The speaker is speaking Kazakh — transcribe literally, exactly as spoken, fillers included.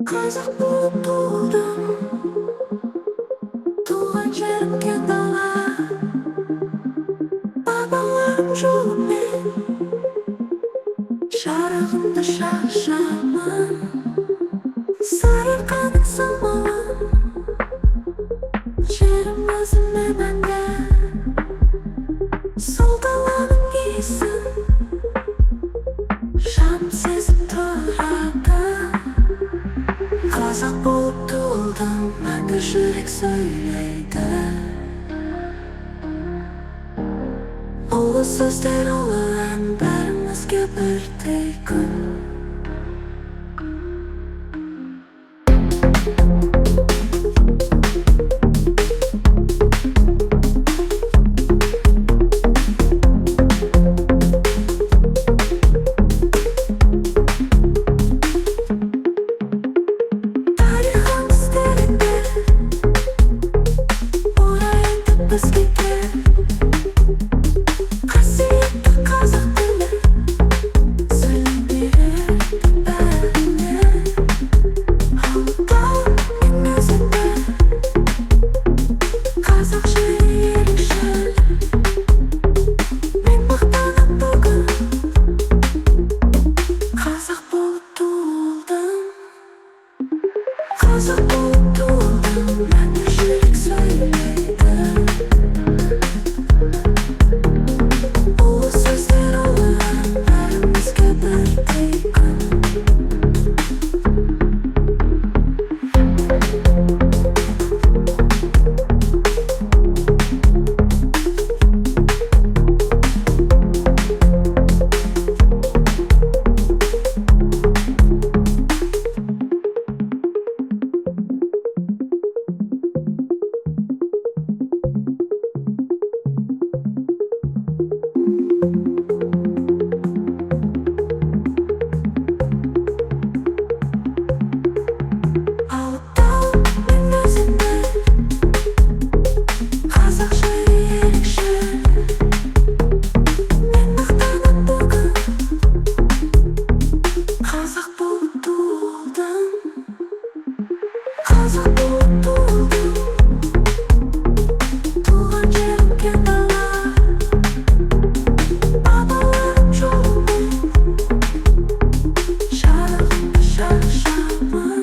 қазақ болып туылдым, туған жерім кең дала. Бабаларым жолымен жарығымды шашамын. Сарыарқаның самалын жерім өзіме мәңгі. Сол даланың иісін жаным сезіп тұрады. Қазақ болып туылдым, мәңгі жүрек сөйлейді. Ұлы сөздер, ұлы ән, бәрімізге бірдей күн. Тарихымыз тереңде, орайды бізге кел. Қасиетті қазақ тілі сөйлей береді бәріне. Ұлытау мен өзіңді, қазақ жері ерекшел. Мен мақтанам бүгін, қазақ болып туылдым. Қазақ болып туылдым, мәңгі жүрек сөйлейді. Ұлы сөздер, ұлы ән, бәрімізге бірдей күн. Ұлытау мен өзіңді, қазақ жері ерекшел. Мен мақтанам бүгін, қазақ болып туылдым. Қазақ болып туылдым, туған жерім кең дала. Бабаларым жолымен жарығымды шашамын.